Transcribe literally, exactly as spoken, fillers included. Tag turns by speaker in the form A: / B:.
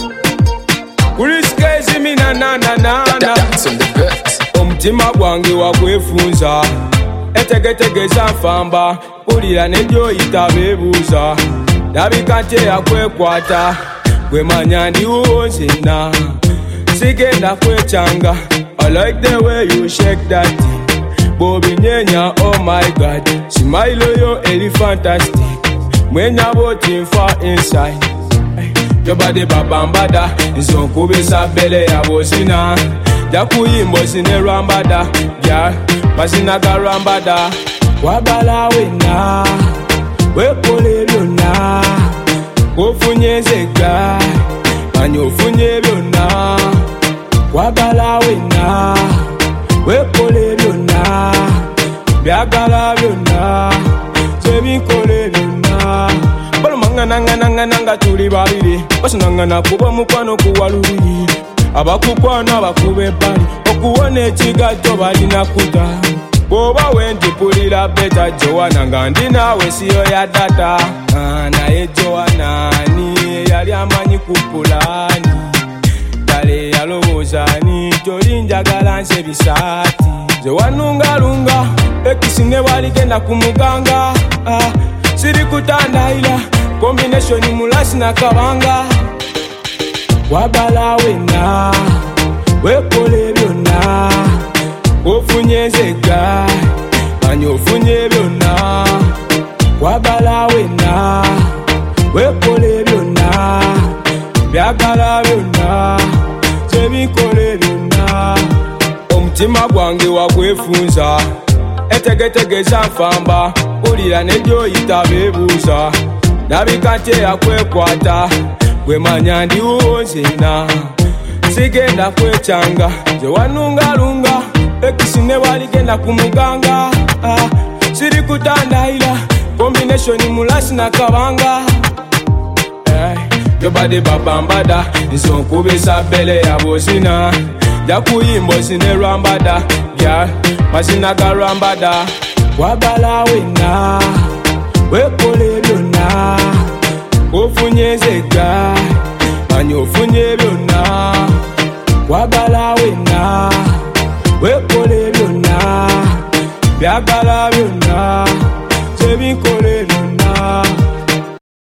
A: Kuriskezi mina na na na na Omutima gwange wagwefunza Etegetegeza nfamba Ulira nebyo yitabebuza Dabika nte yakwekwata Gwemanya ndi uwonzina Sigenda kwechanga I like the way you shake that thing Bobby Nyenya, oh my god Smile yo, eli fantastic Mwenya boti far inside Your body babambada Nzonkubisa bele ya bosina Jakuyimbo sine rambada Yeah, masina garambada Wabala wena Wekole byonna Ofunye zega Manyo ofunye byonna Wabala wena Wekole byonna Byagala byonna Zebikole byonna Balo mangana ngana ngana nga tuli babiri Basinangana kuba mukwano kuwalubiri Abakukwana abakube bali Okuwona ekigato balina kuta Boba wendipulira beta Joanna nga ndi nawe siyo ya data Naye Joanna ni yali amanyi kupulani Dale yalowoozani Joli njagala nse bisaati Zewanunga lunga Ekisine waligenda kumuganga ah, Siri kutandaila Combination mulasi na kabanga Wabala wena Wekole byonna Ofunye zega Manyo ofunye byonna Wabala wena Wekole byonna Byagala byonna Zebikole byonna Omutima gwange wagwefunza Etegetegeza nfamba Ulira nebyo yitabebuza Dabika nte yakwekwata Gwemanya ndi uwonzina Sigenda kwechanga Zewanunga lunga Ekisine waligenda kumuganga ah, Siri kutandaila Combination mulasi na kabanga hey, Your body babambada Nzonkubisa bele ya bosina Jakuyimbo sine rambada Yeah, masina garambada Wabala wena Wekole byonna Ofunye zega Manyo ofunye byonna Wabala